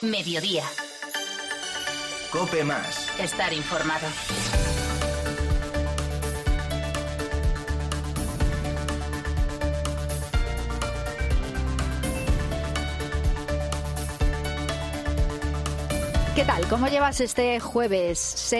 Mediodía. COPE Más. Estar informado. ¿Qué tal? ¿Cómo llevas este jueves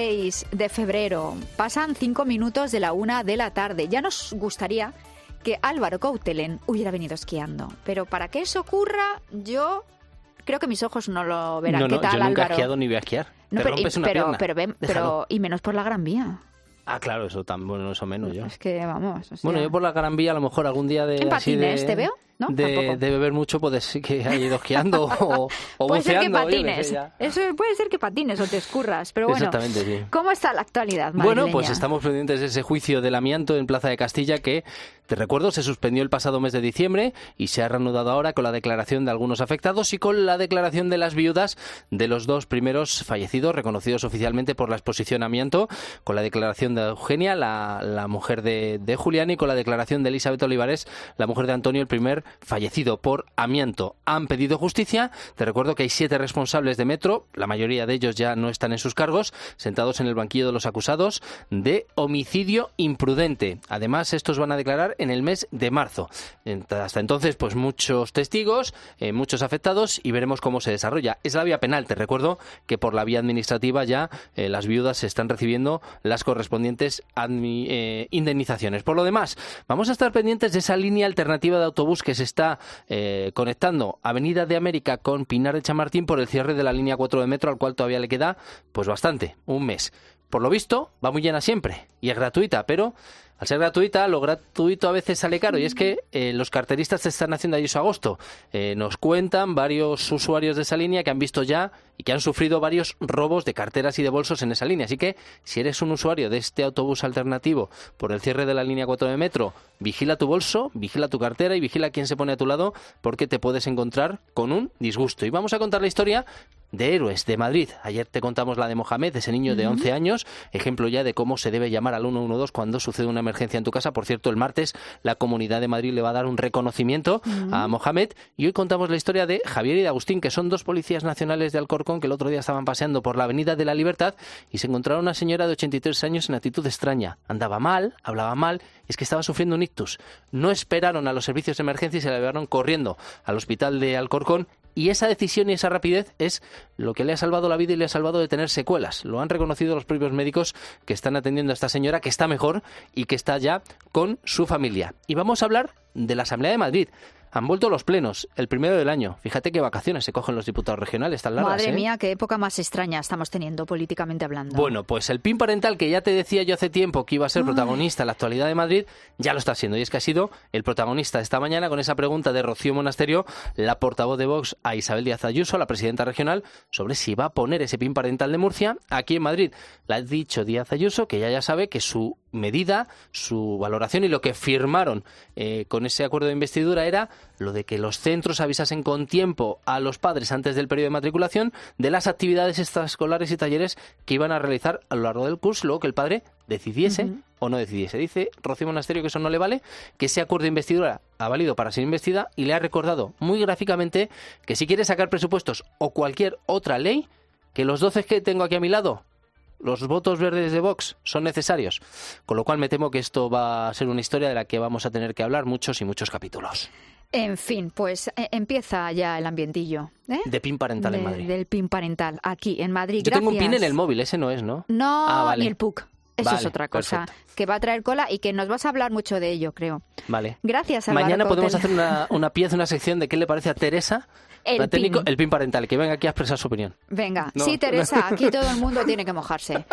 6 de febrero? Pasan 5 minutos de la 1 de la tarde. Ya nos gustaría que Álvaro Coutelen hubiera venido esquiando. Pero para que eso ocurra, yo creo que mis ojos no lo verán. ¿Qué tal, yo nunca he Álvaro? esquiado ni voy a esquiar. No, Te rompes una pierna. pero y menos por la Gran Vía. Ah, claro, eso también, bueno, eso menos yo. Es que vamos. O sea, Bueno, yo por la Gran Vía a lo mejor algún día de... En así patines, ¿te veo? ¿No? De beber mucho, puede ser que haya ido esquiando o puede ser que buceando. patines. Eso puede ser que patines o te escurras. Pero bueno, exactamente, sí. ¿Cómo está la actualidad madrileña? Bueno, pues estamos pendientes de ese juicio del amianto en Plaza de Castilla que, te recuerdo, se suspendió el pasado mes de diciembre y se ha reanudado ahora con la declaración de algunos afectados y con la declaración de las viudas de los dos primeros fallecidos, reconocidos oficialmente por la exposición amianto, con la declaración de Eugenia, la mujer de Julián, y con la declaración de Elizabeth Olivares, la mujer de Antonio, el primer fallecido por amianto. Han pedido justicia. Te recuerdo que hay 7 responsables de Metro, la mayoría de ellos ya no están en sus cargos, sentados en el banquillo de los acusados de homicidio imprudente. Además, estos van a declarar en el mes de marzo. Hasta entonces, pues muchos testigos, muchos afectados, y veremos cómo se desarrolla. Es la vía penal. Te recuerdo que por la vía administrativa ya las viudas están recibiendo las correspondientes indemnizaciones. Por lo demás, vamos a estar pendientes de esa línea alternativa de autobús que se está conectando Avenida de América con Pinar de Chamartín por el cierre de la línea 4 de Metro, al cual todavía le queda pues bastante, un mes. Por lo visto, va muy llena siempre y es gratuita, pero al ser gratuita, lo gratuito a veces sale caro, y es que los carteristas se están haciendo ahí su agosto. Nos cuentan varios usuarios de esa línea que han visto ya y que han sufrido varios robos de carteras y de bolsos en esa línea. Así que, si eres un usuario de este autobús alternativo por el cierre de la línea 4 de Metro, vigila tu bolso, vigila tu cartera y vigila a quién se pone a tu lado, porque te puedes encontrar con un disgusto. Y vamos a contar la historia de héroes de Madrid. Ayer te contamos la de Mohamed, ese niño de 11 años, ejemplo ya de cómo se debe llamar al 112 cuando sucede una emergencia en tu casa. Por cierto, el martes la Comunidad de Madrid le va a dar un reconocimiento a Mohamed, y hoy contamos la historia de Javier y de Agustín, que son dos policías nacionales de Alcorcón que el otro día estaban paseando por la Avenida de la Libertad y se encontraron a una señora de 83 años en actitud extraña. Andaba mal, hablaba mal, es que estaba sufriendo un ictus. No esperaron a los servicios de emergencia y se la llevaron corriendo al hospital de Alcorcón. Y esa decisión y esa rapidez es lo que le ha salvado la vida y le ha salvado de tener secuelas. Lo han reconocido los propios médicos que están atendiendo a esta señora, que está mejor y que está ya con su familia. Y vamos a hablar de la Asamblea de Madrid. Han vuelto los plenos, el primero del año. Fíjate qué vacaciones se cogen los diputados regionales tan largas. Madre mía, qué época más extraña estamos teniendo políticamente hablando. Bueno, pues el PIN parental, que ya te decía yo hace tiempo que iba a ser protagonista en la actualidad de Madrid, ya lo está siendo. Y es que ha sido el protagonista esta mañana con esa pregunta de Rocío Monasterio, la portavoz de Vox, a Isabel Díaz Ayuso, la presidenta regional, sobre si va a poner ese PIN parental de Murcia aquí en Madrid. Le ha dicho Díaz Ayuso que ella ya sabe que su medida, su valoración y lo que firmaron con ese acuerdo de investidura era lo de que los centros avisasen con tiempo a los padres antes del periodo de matriculación de las actividades extraescolares y talleres que iban a realizar a lo largo del curso, luego que el padre decidiese o no decidiese. Dice Rocío Monasterio que eso no le vale, que ese acuerdo de investidura ha valido para ser investida, y le ha recordado muy gráficamente que si quiere sacar presupuestos o cualquier otra ley, que los 12 que tengo aquí a mi lado, los votos verdes de Vox, son necesarios. Con lo cual me temo que esto va a ser una historia de la que vamos a tener que hablar muchos y muchos capítulos. En fin, pues empieza ya el ambientillo. De PIN parental en Madrid. Del PIN parental, aquí en Madrid. Yo tengo un PIN en el móvil, ese no es, ¿no? No, vale. ni el PUC. Eso es otra cosa, perfecto, que va a traer cola y que nos vas a hablar mucho de ello, creo. Vale. Gracias, Álvaro Mañana podemos Coutelen. hacer una pieza, una sección de qué le parece a Teresa, el técnico, el PIN parental, que venga aquí a expresar su opinión. Venga, No. Sí, Teresa, aquí todo el mundo tiene que mojarse.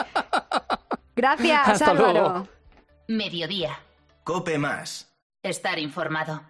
Gracias, Hasta Álvaro. luego. Mediodía. COPE Más. Estar informado.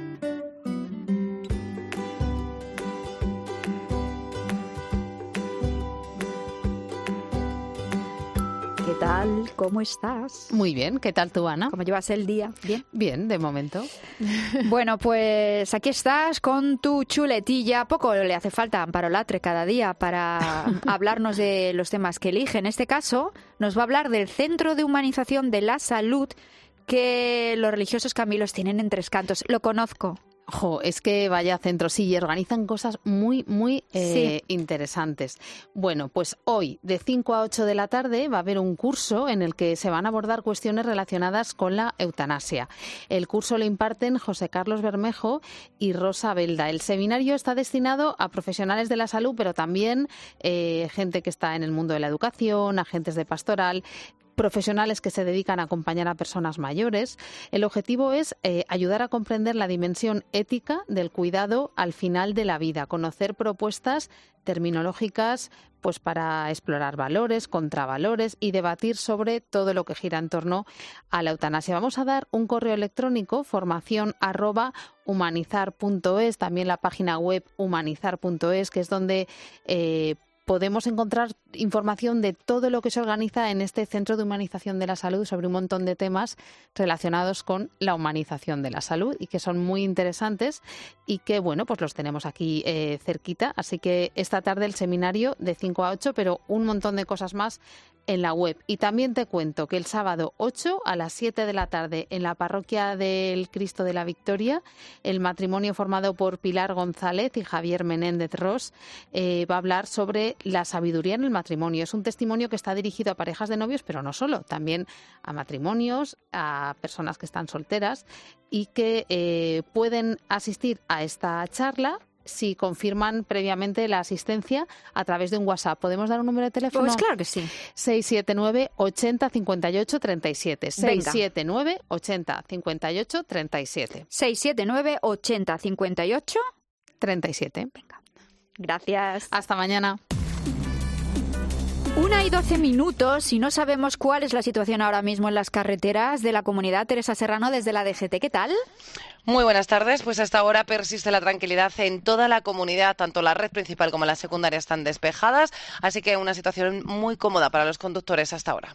¿Qué tal? ¿Cómo estás? Muy bien, ¿qué tal tú, Ana? ¿Cómo llevas el día? ¿Bien? Bien, de momento. Bueno, pues aquí estás con tu chuletilla. Poco le hace falta a Amparo Latre cada día para hablarnos de los temas que elige. En este caso, nos va a hablar del Centro de Humanización de la Salud que los religiosos Camilos tienen en Tres Cantos. Lo conozco. Es que vaya centro, sí, y organizan cosas muy, muy interesantes. Bueno, pues hoy de 5 a 8 de la tarde va a haber un curso en el que se van a abordar cuestiones relacionadas con la eutanasia. El curso lo imparten José Carlos Bermejo y Rosa Belda. El seminario está destinado a profesionales de la salud, pero también gente que está en el mundo de la educación, agentes de pastoral, profesionales que se dedican a acompañar a personas mayores. El objetivo es ayudar a comprender la dimensión ética del cuidado al final de la vida, conocer propuestas terminológicas pues para explorar valores, contravalores y debatir sobre todo lo que gira en torno a la eutanasia. Vamos a dar un correo electrónico, formacion@humanizar.es, también la página web humanizar.es, que es donde podemos encontrar información de todo lo que se organiza en este Centro de Humanización de la Salud sobre un montón de temas relacionados con la humanización de la salud y que son muy interesantes y que, bueno, pues los tenemos aquí cerquita. Así que esta tarde el seminario de 5 a 8, pero un montón de cosas más en la web. Y también te cuento que el sábado 8 a las 7 de la tarde en la Parroquia del Cristo de la Victoria, el matrimonio formado por Pilar González y Javier Menéndez Ros va a hablar sobre la sabiduría en el matrimonio. Es un testimonio que está dirigido a parejas de novios, pero no solo, también a matrimonios, a personas que están solteras y que pueden asistir a esta charla si confirman previamente la asistencia a través de un WhatsApp. ¿Podemos dar un número de teléfono? Pues claro que sí. 679 80 58 37. 679 80 58 37. 679 80 58 37. Venga. Gracias. Hasta mañana. 1:12 y no sabemos cuál es la situación ahora mismo en las carreteras de la comunidad. Teresa Serrano, desde la DGT, ¿qué tal? Muy buenas tardes. Pues hasta ahora persiste la tranquilidad en toda la comunidad, tanto la red principal como la secundaria están despejadas, así que una situación muy cómoda para los conductores hasta ahora.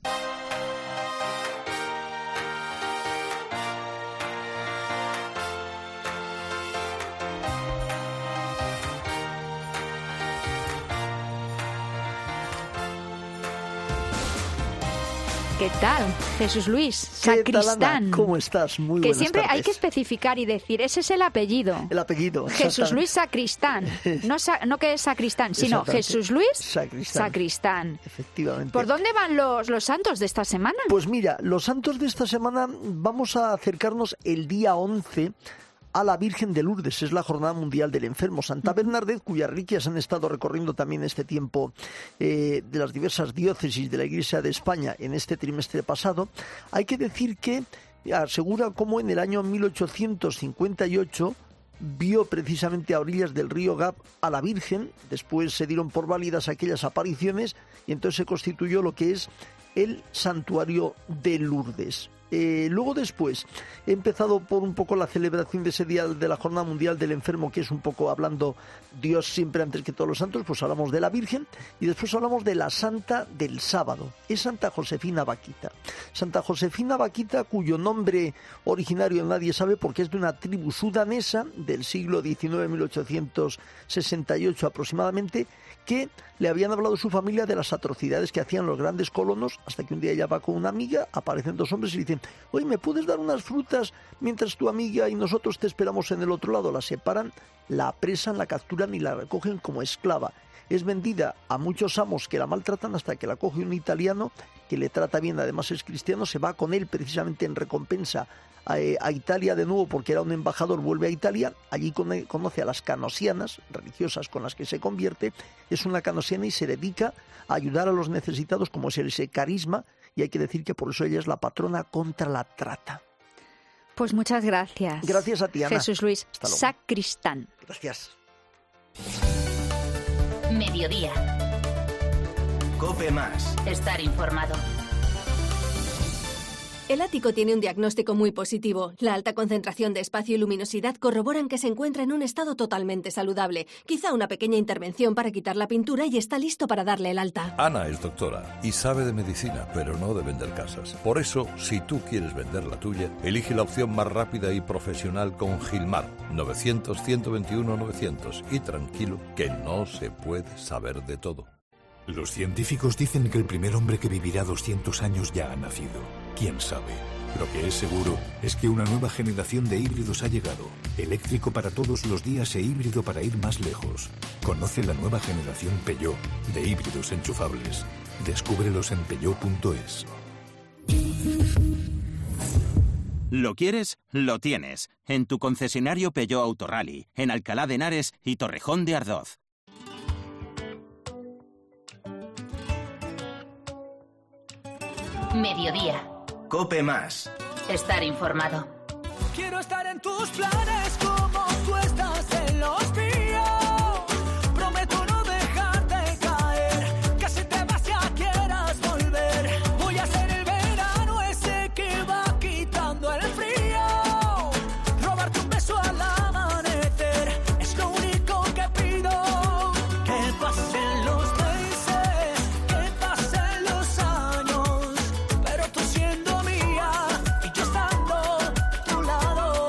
¿Qué tal? Jesús Luis, sacristán. ¿Cómo estás? Muy que buenas siempre tardes. hay que especificar y decir, ese es el apellido. El apellido. Jesús Luis Sacristán. No que es sacristán, sino Jesús Luis Sacristán. Efectivamente. ¿Por dónde van los santos de esta semana? Pues mira, los santos de esta semana vamos a acercarnos el día 11 a la Virgen de Lourdes. Es la Jornada Mundial del Enfermo. Santa Bernadette, cuyas reliquias han estado recorriendo también este tiempo de las diversas diócesis de la Iglesia de España en este trimestre pasado. Hay que decir que asegura cómo en el año 1858 vio precisamente a orillas del río Gap a la Virgen. Después se dieron por válidas aquellas apariciones y entonces se constituyó lo que es el santuario de Lourdes. Luego después he empezado por un poco la celebración de ese día de la Jornada Mundial del Enfermo, que es un poco hablando Dios siempre antes que todos los santos. Pues hablamos de la Virgen y después hablamos de la Santa del Sábado. Es Santa Josefina Vaquita. Santa Josefina Vaquita, cuyo nombre originario nadie sabe porque es de una tribu sudanesa del siglo XIX, 1868 aproximadamente, que le habían hablado su familia de las atrocidades que hacían los grandes colonos, hasta que un día ella va con una amiga, aparecen dos hombres y le dicen: oye, ¿me puedes dar unas frutas mientras tu amiga y nosotros te esperamos en el otro lado? La separan, la apresan, la capturan y la recogen como esclava. Es vendida a muchos amos que la maltratan hasta que la coge un italiano que le trata bien, además es cristiano, se va con él precisamente en recompensa a Italia de nuevo porque era un embajador, vuelve a Italia, allí conoce a las canosianas religiosas con las que se convierte, es una canosiana y se dedica a ayudar a los necesitados como es ese carisma, y hay que decir que por eso ella es la patrona contra la trata. Pues muchas gracias. Gracias a ti, Ana. Jesús Luis Sacristán. Gracias. Mediodía. COPE más. Estar informado. El ático tiene un diagnóstico muy positivo. La alta concentración de espacio y luminosidad corroboran que se encuentra en un estado totalmente saludable. Quizá una pequeña intervención para quitar la pintura y está listo para darle el alta. Ana es doctora y sabe de medicina, pero no de vender casas. Por eso, si tú quieres vender la tuya, elige la opción más rápida y profesional con Gilmar. 900-121-900. Y tranquilo, que no se puede saber de todo. Los científicos dicen que el primer hombre que vivirá 200 años ya ha nacido. ¿Quién sabe? Lo que es seguro es que una nueva generación de híbridos ha llegado. Eléctrico para todos los días e híbrido para ir más lejos. Conoce la nueva generación Peugeot de híbridos enchufables. Descúbrelos en peugeot.es. ¿Lo quieres? Lo tienes. En tu concesionario Peugeot Autorally, en Alcalá de Henares y Torrejón de Ardoz. Mediodía. COPE Más. Estar informado. Quiero estar en tus planes como tú estás en los míos. Prometo no dejarte caer, que si te vas ya quieras volver. Voy a ser el verano ese que va quitando el frío. Robarte un beso al amanecer es lo único que pido. Que pasen los meses, que pasen los años, pero tú siendo mía y yo estando a tu lado.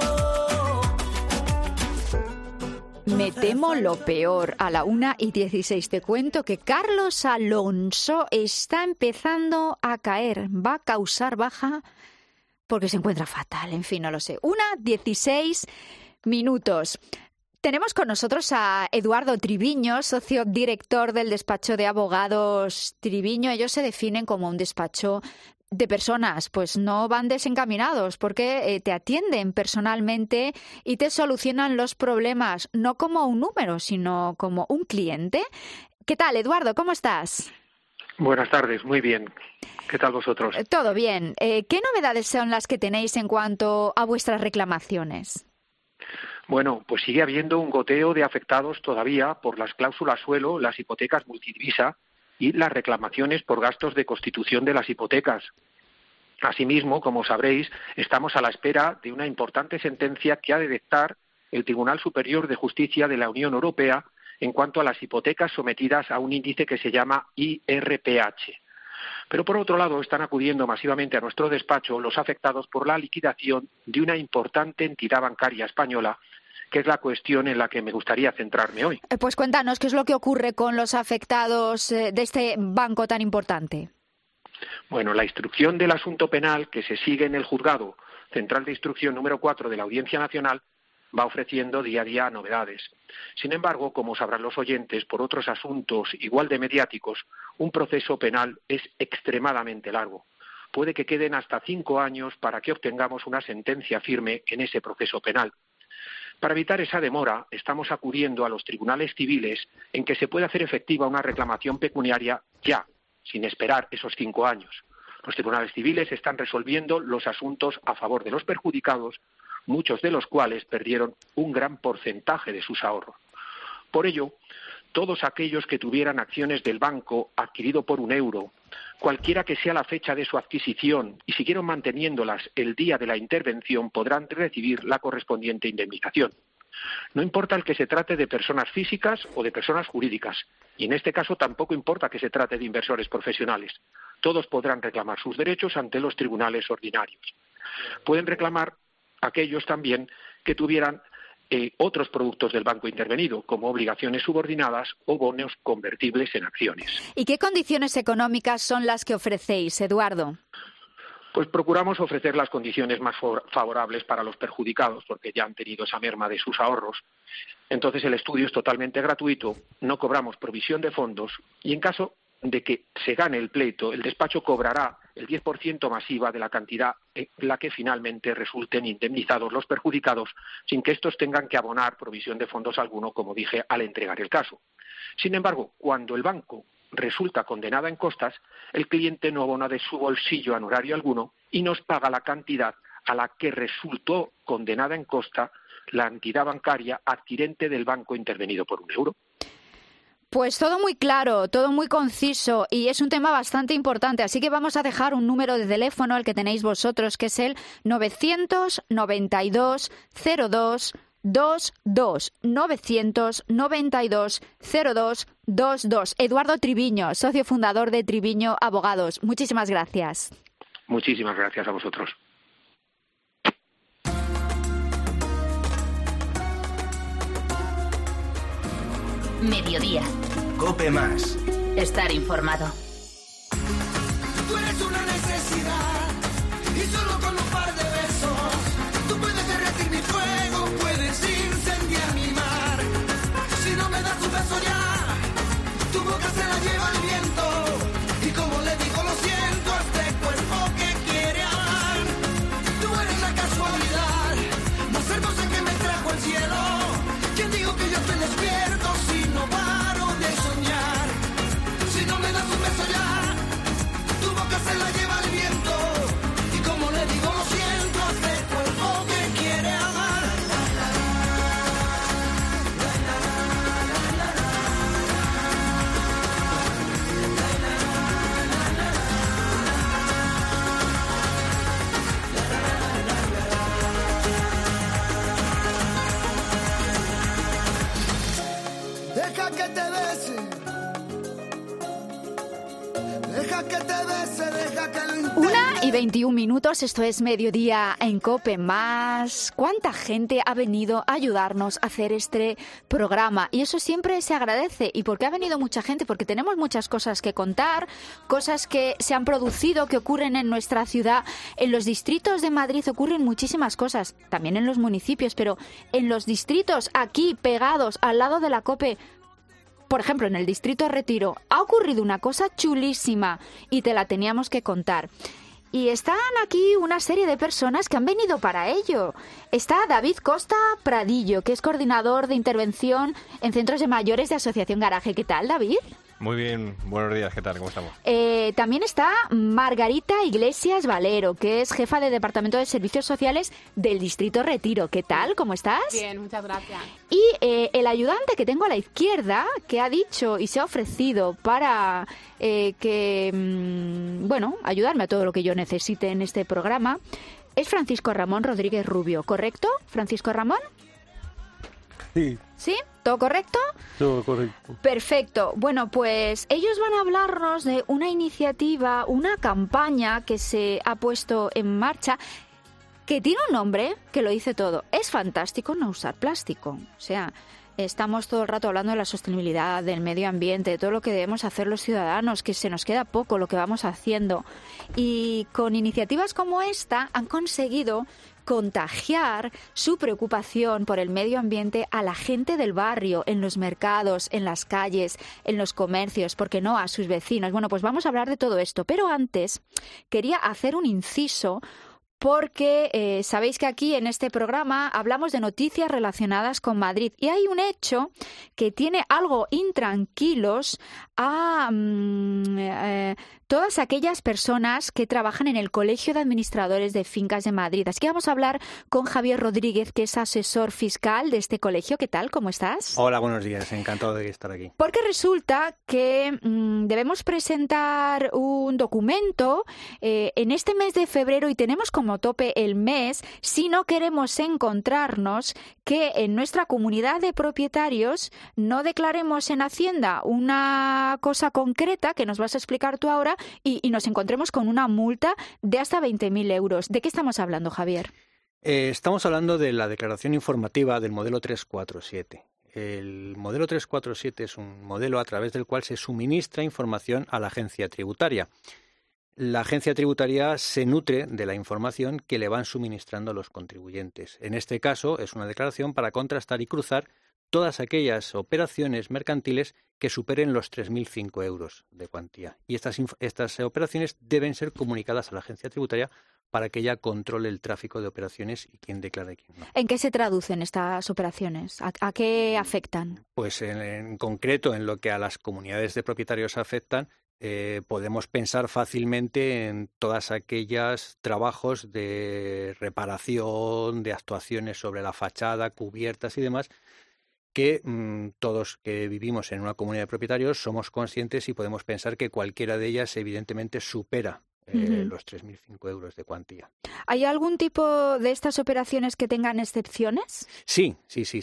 Me temo lo peor. A la 1:16 te cuento que Carlos Alonso está empezando a caer. Va a causar baja porque se encuentra fatal. En fin, no lo sé. 1:16 minutos. Tenemos con nosotros a Eduardo Triviño, socio director del despacho de abogados Triviño. Ellos se definen como un despacho de personas, pues no van desencaminados porque te atienden personalmente y te solucionan los problemas, no como un número, sino como un cliente. ¿Qué tal, Eduardo? ¿Cómo estás? Buenas tardes, muy bien. ¿Qué tal vosotros? Todo bien. ¿Qué novedades son las que tenéis en cuanto a vuestras reclamaciones? Bueno, pues sigue habiendo un goteo de afectados todavía por las cláusulas suelo, las hipotecas multidivisa y las reclamaciones por gastos de constitución de las hipotecas. Asimismo, como sabréis, estamos a la espera de una importante sentencia que ha de dictar el Tribunal Superior de Justicia de la Unión Europea en cuanto a las hipotecas sometidas a un índice que se llama IRPH. Pero por otro lado, están acudiendo masivamente a nuestro despacho los afectados por la liquidación de una importante entidad bancaria española, que es la cuestión en la que me gustaría centrarme hoy. Pues cuéntanos, ¿qué es lo que ocurre con los afectados de este banco tan importante? Bueno, la instrucción del asunto penal que se sigue en el Juzgado Central de Instrucción número 4 de la Audiencia Nacional va ofreciendo día a día novedades. Sin embargo, como sabrán los oyentes, por otros asuntos igual de mediáticos, un proceso penal es extremadamente largo. Puede que queden hasta 5 años para que obtengamos una sentencia firme en ese proceso penal. Para evitar esa demora, estamos acudiendo a los tribunales civiles en que se puede hacer efectiva una reclamación pecuniaria ya, sin esperar esos 5 años. Los tribunales civiles están resolviendo los asuntos a favor de los perjudicados, muchos de los cuales perdieron un gran porcentaje de sus ahorros. Por ello, todos aquellos que tuvieran acciones del banco adquirido por €1, cualquiera que sea la fecha de su adquisición y siguieron manteniéndolas el día de la intervención, podrán recibir la correspondiente indemnización. No importa el que se trate de personas físicas o de personas jurídicas, y en este caso tampoco importa que se trate de inversores profesionales. Todos podrán reclamar sus derechos ante los tribunales ordinarios. Pueden reclamar aquellos también que tuvieran otros productos del banco intervenido, como obligaciones subordinadas o bonos convertibles en acciones. ¿Y qué condiciones económicas son las que ofrecéis, Eduardo? Pues procuramos ofrecer las condiciones más favorables para los perjudicados, porque ya han tenido esa merma de sus ahorros. Entonces el estudio es totalmente gratuito, no cobramos provisión de fondos y en caso de que se gane el pleito, el despacho cobrará el 10% masiva de la cantidad en la que finalmente resulten indemnizados los perjudicados, sin que estos tengan que abonar provisión de fondos alguno, como dije, al entregar el caso. Sin embargo, cuando el banco resulta condenada en costas, el cliente no abona de su bolsillo honorario alguno y nos paga la cantidad a la que resultó condenada en costa la entidad bancaria adquirente del banco intervenido por €1. Pues todo muy claro, todo muy conciso y es un tema bastante importante, así que vamos a dejar un número de teléfono, el que tenéis vosotros, que es el 992 02 22 992 02 22. Eduardo Triviño, socio fundador de Triviño Abogados. Muchísimas gracias. Muchísimas gracias a vosotros. Mediodía. COPE Más. Estar informado. Tú eres una necesidad y solo con un Deja que te bese, deja que lo intente. 1:21, esto es Mediodía en COPE+. ¿Cuánta gente ha venido a ayudarnos a hacer este programa? Y eso siempre se agradece. ¿Y por qué ha venido mucha gente? Porque tenemos muchas cosas que contar, cosas que se han producido, que ocurren en nuestra ciudad. En los distritos de Madrid ocurren muchísimas cosas, también en los municipios, pero en los distritos, aquí pegados al lado de la COPE, por ejemplo, en el distrito Retiro, ha ocurrido una cosa chulísima y te la teníamos que contar. Y están aquí una serie de personas que han venido para ello. Está David Costa Pradillo, que es coordinador de intervención en centros de mayores de Asociación Garaje. ¿Qué tal, David? Muy bien, buenos días, ¿qué tal? ¿Cómo estamos? También está Margarita Iglesias Valero, que es jefa de Departamento de Servicios Sociales del Distrito Retiro. ¿Qué tal? ¿Cómo estás? Bien, muchas gracias. Y el ayudante que tengo a la izquierda, que ha dicho y se ha ofrecido para ayudarme a todo lo que yo necesite en este programa, es Francisco Ramón Rodríguez Rubio, ¿correcto, Francisco Ramón? Sí. ¿Sí? ¿Todo correcto? Todo correcto. Perfecto. Bueno, pues ellos van a hablarnos de una iniciativa, una campaña que se ha puesto en marcha, que tiene un nombre que lo dice todo. Es fantástico no usar plástico. O sea, estamos todo el rato hablando de la sostenibilidad, del medio ambiente, de todo lo que debemos hacer los ciudadanos, que se nos queda poco lo que vamos haciendo. Y con iniciativas como esta han conseguido contagiar su preocupación por el medio ambiente a la gente del barrio, en los mercados, en las calles, en los comercios, ¿por qué no?, a sus vecinos. Bueno, pues vamos a hablar de todo esto, pero antes quería hacer un inciso porque sabéis que aquí en este programa hablamos de noticias relacionadas con Madrid y hay un hecho que tiene algo intranquilos a todas aquellas personas que trabajan en el Colegio de Administradores de Fincas de Madrid. Así que vamos a hablar con Javier Rodríguez, que es asesor fiscal de este colegio. ¿Qué tal? ¿Cómo estás? Hola, buenos días. Encantado de estar aquí. Porque resulta que debemos presentar un documento en este mes de febrero y tenemos como tope el mes si no queremos encontrarnos que en nuestra comunidad de propietarios no declaremos en Hacienda una cosa concreta que nos vas a explicar tú ahora y nos encontremos con una multa de hasta 20.000 euros. ¿De qué estamos hablando, Javier? Estamos hablando de la declaración informativa del modelo 347. El modelo 347 es un modelo a través del cual se suministra información a la agencia tributaria. La agencia tributaria se nutre de la información que le van suministrando los contribuyentes. En este caso, es una declaración para contrastar y cruzar todas aquellas operaciones mercantiles que superen los 3.005 euros de cuantía. Y estas operaciones deben ser comunicadas a la agencia tributaria para que ella controle el tráfico de operaciones y quién declara y quién no. ¿En qué se traducen estas operaciones? ¿A qué afectan? Pues en concreto, en lo que a las comunidades de propietarios afectan, podemos pensar fácilmente en todas aquellas trabajos de reparación, de actuaciones sobre la fachada, cubiertas y demás, que todos que vivimos en una comunidad de propietarios somos conscientes y podemos pensar que cualquiera de ellas evidentemente supera los 3.005 euros de cuantía. ¿Hay algún tipo de estas operaciones que tengan excepciones? Sí.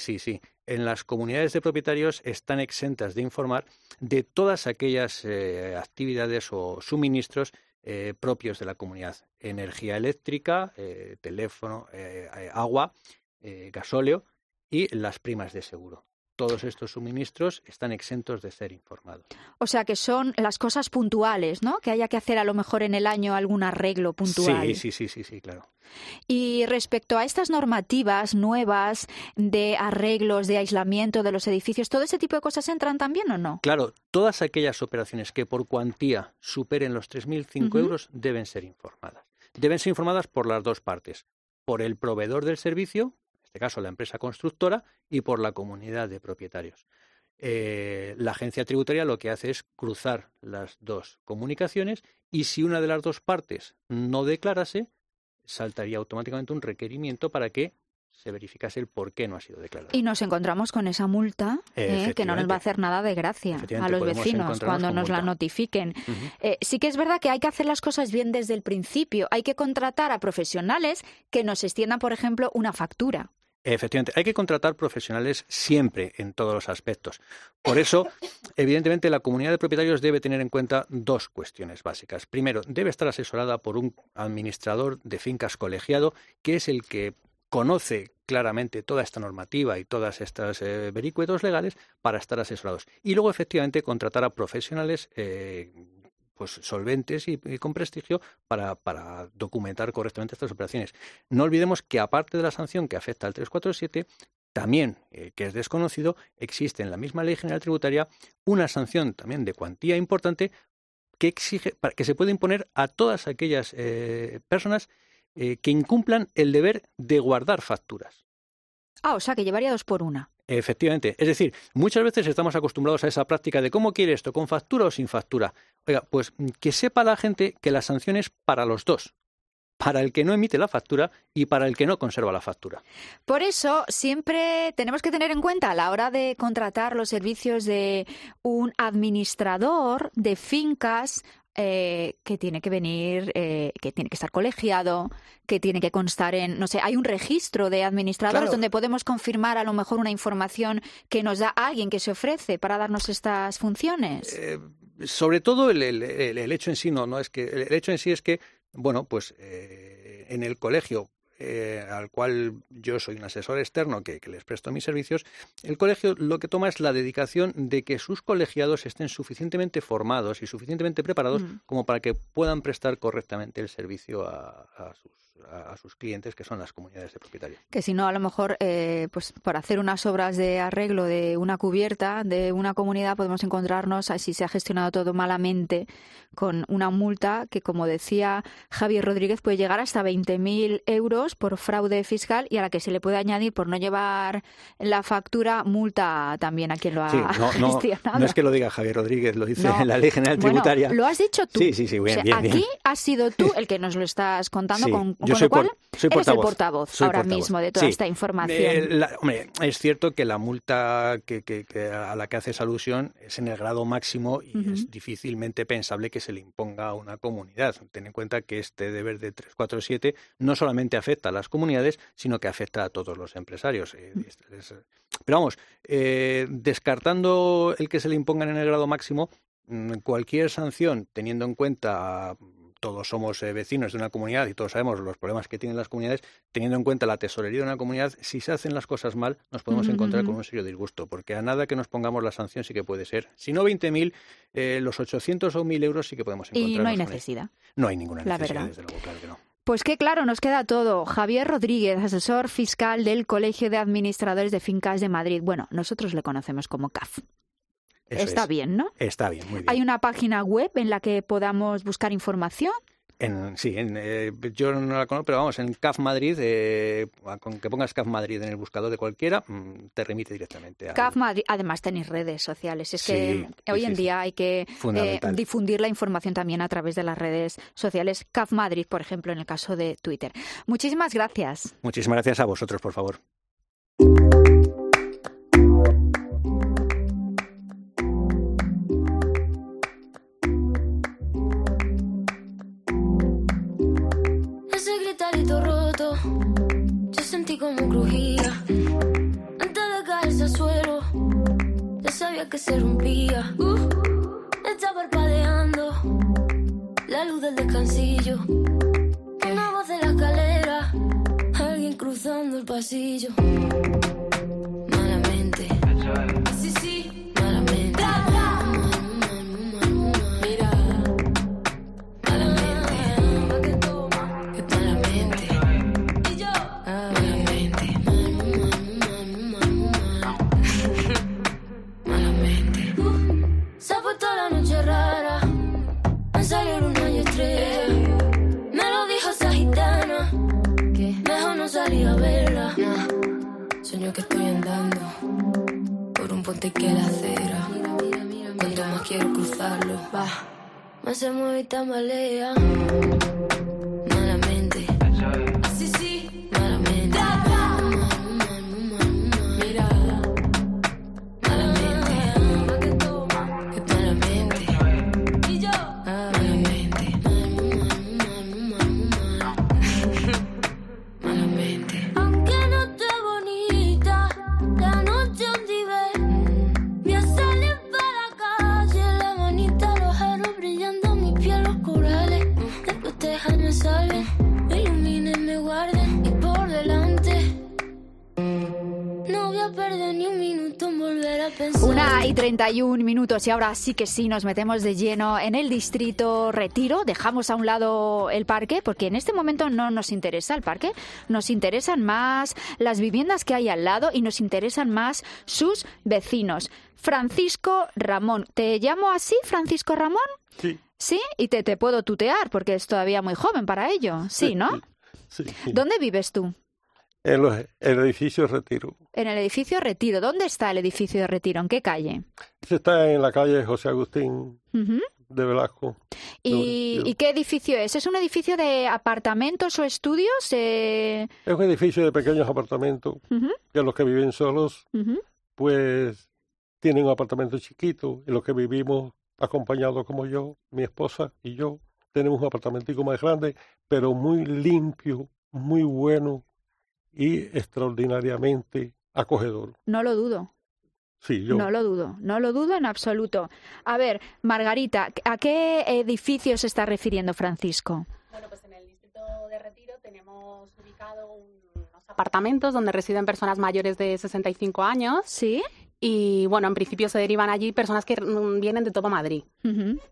En las comunidades de propietarios están exentas de informar de todas aquellas actividades o suministros propios de la comunidad. Energía eléctrica, teléfono, agua, gasóleo y las primas de seguro. Todos estos suministros están exentos de ser informados. O sea, que son las cosas puntuales, ¿no? Que haya que hacer a lo mejor en el año algún arreglo puntual. Sí, claro. Y respecto a estas normativas nuevas de arreglos, de aislamiento de los edificios, ¿todo ese tipo de cosas entran también o no? Claro, todas aquellas operaciones que por cuantía superen los 3.005 euros deben ser informadas. Deben ser informadas por las dos partes, por el proveedor del servicio, en este caso la empresa constructora, y por la comunidad de propietarios. La agencia tributaria lo que hace es cruzar las dos comunicaciones y si una de las dos partes no declarase, saltaría automáticamente un requerimiento para que se verificase el por qué no ha sido declarado. Y nos encontramos con esa multa que no nos va a hacer nada de gracia a los vecinos cuando nos la notifiquen. Sí que es verdad que hay que hacer las cosas bien desde el principio. Hay que contratar a profesionales que nos extiendan, por ejemplo, una factura. Efectivamente, hay que contratar profesionales siempre en todos los aspectos. Por eso, evidentemente, la comunidad de propietarios debe tener en cuenta dos cuestiones básicas. Primero, debe estar asesorada por un administrador de fincas colegiado, que es el que conoce claramente toda esta normativa y todas estas vericuetos legales para estar asesorados. Y luego, efectivamente, contratar a profesionales pues solventes y con prestigio para documentar correctamente estas operaciones. No olvidemos que, aparte de la sanción que afecta al 347, también, que es desconocido, existe en la misma Ley General Tributaria una sanción también de cuantía importante que exige, que se puede imponer a todas aquellas personas que incumplan el deber de guardar facturas. Ah, o sea, que llevaría 2 por 1. Efectivamente. Es decir, muchas veces estamos acostumbrados a esa práctica de ¿cómo quiere esto? ¿Con factura o sin factura? Oiga, pues que sepa la gente que la sanción es para los dos. Para el que no emite la factura y para el que no conserva la factura. Por eso, siempre tenemos que tener en cuenta a la hora de contratar los servicios de un administrador de fincas que tiene que venir, que tiene que estar colegiado, que tiene que constar en, no sé, hay un registro de administradores Claro. donde podemos confirmar a lo mejor una información que nos da alguien que se ofrece para darnos estas funciones. Sobre todo el hecho en sí no es que el hecho en sí es que, bueno, pues en el colegio al cual yo soy un asesor externo que les presto mis servicios, el colegio lo que toma es la dedicación de que sus colegiados estén suficientemente formados y suficientemente preparados como para que puedan prestar correctamente el servicio a sus clientes, que son las comunidades de propietarios. Que si no, a lo mejor, pues por hacer unas obras de arreglo de una cubierta de una comunidad podemos encontrarnos, si se ha gestionado todo malamente, con una multa que, como decía Javier Rodríguez, puede llegar hasta 20.000 euros por fraude fiscal, y a la que se le puede añadir, por no llevar la factura, multa también a quien lo ha gestionado. No es que lo diga Javier Rodríguez, lo dice en la Ley General Tributaria. Bueno, lo has dicho tú. Sí, bien, o sea, bien. Aquí has sido tú el que nos lo estás contando, Sí, con yo lo cual soy eres el portavoz. portavoz Soy ahora portavoz. mismo de toda Sí. esta información. Hombre, es cierto que la multa a la que haces alusión es en el grado máximo y es difícilmente pensable que se le imponga a una comunidad. Ten en cuenta que este deber de 347 no solamente afecta a las comunidades, sino que afecta a todos los empresarios. Pero vamos, descartando el que se le impongan en el grado máximo, cualquier sanción, teniendo en cuenta, todos somos vecinos de una comunidad y todos sabemos los problemas que tienen las comunidades, teniendo en cuenta la tesorería de una comunidad, si se hacen las cosas mal, nos podemos encontrar con un serio disgusto, porque a nada que nos pongamos la sanción sí que puede ser. Si no 20.000, los 800 o 1.000 euros sí que podemos encontrarnos. Y no hay con necesidad. esto. No hay ninguna La necesidad, verdad. desde luego, claro que no. Pues que claro, nos queda todo. Javier Rodríguez, asesor fiscal del Colegio de Administradores de Fincas de Madrid. Bueno, nosotros le conocemos como CAF. Eso Está es. bien, ¿no? Está bien, muy bien. Hay una página web en la que podamos buscar información. Yo no la conozco, pero vamos, en CAF Madrid, con que pongas CAF Madrid en el buscador de cualquiera, te remite directamente a CAF Madrid, además tenéis redes sociales. Es que hoy en día hay que difundir la información también a través de las redes sociales. CAF Madrid, por ejemplo, en el caso de Twitter. Muchísimas gracias. Muchísimas gracias a vosotros, por favor. Ese gritarito roto, yo sentí como crujía. Antes de caerse al suelo, ya sabía que se rompía. Está parpadeando la luz del descansillo. Una voz de la escalera, alguien cruzando el pasillo. Malamente, sí, malamente. Mira, malamente. Se ha puesto la noche rara, han salido una y estrella. Me lo dijo esa gitana, que mejor no salir a verla. Sueño que estoy andando por un puente que la acera. Cuanto más quiero cruzarlo, más se mueve y tambalea. Malamente, sí, malamente. Mira, malamente, malamente. Y yo, malamente, malamente. Aunque no esté bonita. tarde ni un minuto en volver a pensar. 1:31 y ahora sí que sí, nos metemos de lleno en el distrito Retiro. Dejamos a un lado el parque porque en este momento no nos interesa el parque, nos interesan más las viviendas que hay al lado y nos interesan más sus vecinos. Francisco Ramón, ¿te llamo así, Francisco Ramón? Sí. ¿Sí? Y te puedo tutear porque es todavía muy joven para ello, ¿sí, no? Sí. ¿Dónde vives tú? En el edificio Retiro. En el edificio Retiro. ¿Dónde está el edificio de Retiro? ¿En qué calle? Está en la calle José Agustín Uh-huh. de Velasco. ¿Y qué edificio es? ¿Es un edificio de apartamentos o estudios? Es un edificio de pequeños apartamentos Uh-huh. que los que viven solos, Uh-huh. pues tienen un apartamento chiquito y los que vivimos acompañados como yo, mi esposa y yo, tenemos un apartamentico más grande, pero muy limpio, muy bueno y extraordinariamente acogedor. No lo dudo. Sí, yo. No lo dudo en absoluto. A ver, Margarita, ¿a qué edificio se está refiriendo Francisco? Bueno, pues en el distrito de Retiro tenemos ubicado unos apartamentos donde residen personas mayores de 65 años. Sí. Y bueno, en principio se derivan allí personas que vienen de todo Madrid. Uh-huh.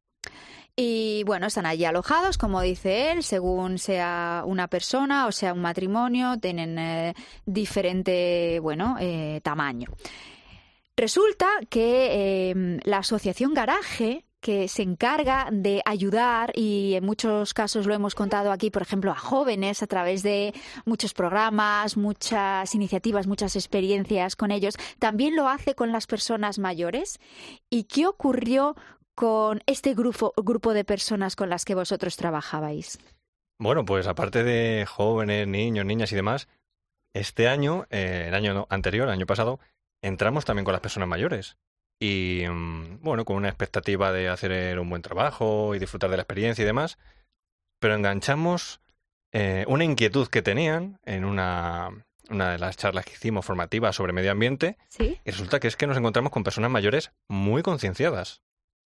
Y bueno, están allí alojados, como dice él, según sea una persona o sea un matrimonio, tienen diferente, tamaño. Resulta que la asociación Garaje, que se encarga de ayudar, y en muchos casos lo hemos contado aquí, por ejemplo, a jóvenes a través de muchos programas, muchas iniciativas, muchas experiencias con ellos, también lo hace con las personas mayores. ¿Y qué ocurrió con este grupo de personas con las que vosotros trabajabais? Bueno, pues aparte de jóvenes, niños, niñas y demás, este año, el año anterior, el año pasado, entramos también con las personas mayores. Y bueno, con una expectativa de hacer un buen trabajo y disfrutar de la experiencia y demás, pero enganchamos una inquietud que tenían en una de las charlas que hicimos formativas sobre medio ambiente. ¿Sí? Y resulta que es que nos encontramos con personas mayores muy concienciadas,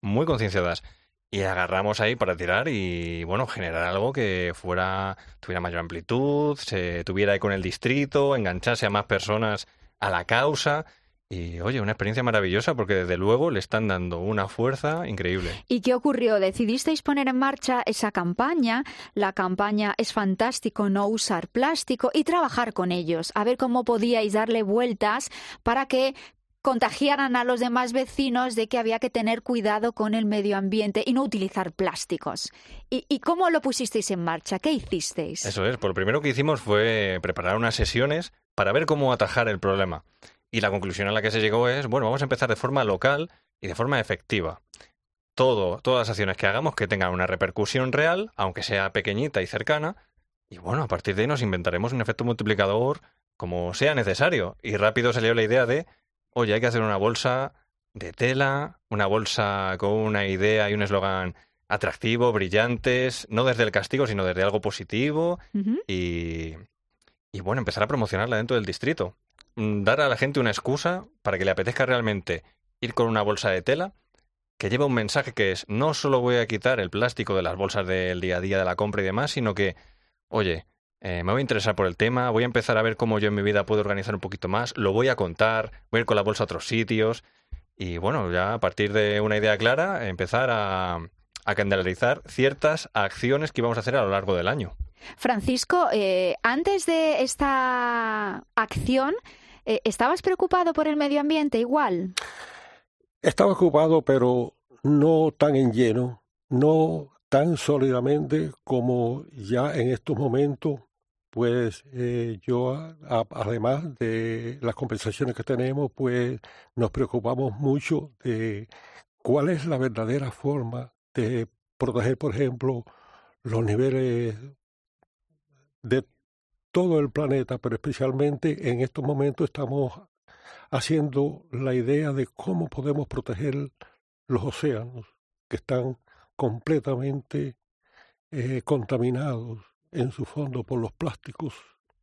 y agarramos ahí para tirar y bueno, generar algo que tuviera mayor amplitud, se tuviera eco en el distrito, enganchase a más personas a la causa. Y, oye, una experiencia maravillosa porque, desde luego, le están dando una fuerza increíble. ¿Y qué ocurrió? Decidisteis poner en marcha esa campaña. La campaña Es fantástico no usar plástico, y trabajar con ellos, a ver cómo podíais darle vueltas para que contagiaran a los demás vecinos de que había que tener cuidado con el medio ambiente y no utilizar plásticos. ¿Y cómo lo pusisteis en marcha? ¿Qué hicisteis? Eso es. Pues lo primero que hicimos fue preparar unas sesiones para ver cómo atajar el problema. Y la conclusión a la que se llegó es, bueno, vamos a empezar de forma local y de forma efectiva. Todas las acciones que hagamos que tengan una repercusión real, aunque sea pequeñita y cercana, y bueno, a partir de ahí nos inventaremos un efecto multiplicador como sea necesario. Y rápido salió la idea de, oye, hay que hacer una bolsa de tela, una bolsa con una idea y un eslogan atractivo, brillantes, no desde el castigo, sino desde algo positivo, Uh-huh. y bueno, empezar a promocionarla dentro del distrito. Dar a la gente una excusa para que le apetezca realmente ir con una bolsa de tela que lleva un mensaje que es: no solo voy a quitar el plástico de las bolsas del día a día de la compra y demás, sino que, oye, me voy a interesar por el tema, voy a empezar a ver cómo yo en mi vida puedo organizar un poquito más, lo voy a contar, voy a ir con la bolsa a otros sitios y bueno, ya a partir de una idea clara, empezar a calendarizar ciertas acciones que íbamos a hacer a lo largo del año. Francisco, antes de esta acción, ¿estabas preocupado por el medio ambiente igual? Estaba ocupado, pero no tan en lleno, no tan sólidamente como ya en estos momentos. Pues yo, además de las compensaciones que tenemos, pues nos preocupamos mucho de cuál es la verdadera forma de proteger, por ejemplo, los niveles de todo el planeta, pero especialmente en estos momentos estamos haciendo la idea de cómo podemos proteger los océanos, que están completamente contaminados en su fondo por los plásticos.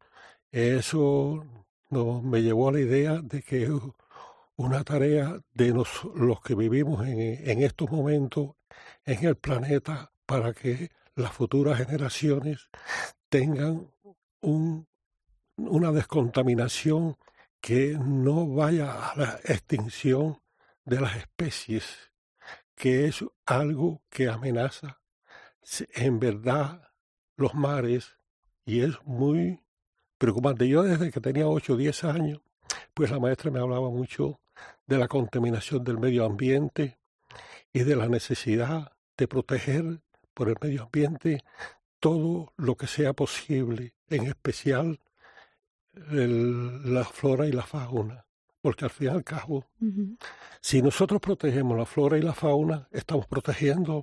Eso me llevó a la idea de que es una tarea de los que vivimos en estos momentos en el planeta, para que las futuras generaciones tengan una descontaminación que no vaya a la extinción de las especies, que es algo que amenaza en verdad los mares y es muy preocupante. Yo desde que tenía 8 o 10 años, pues la maestra me hablaba mucho de la contaminación del medio ambiente y de la necesidad de proteger por el medio ambiente todo lo que sea posible, en especial la flora y la fauna, porque al fin y al cabo, si nosotros protegemos la flora y la fauna, estamos protegiendo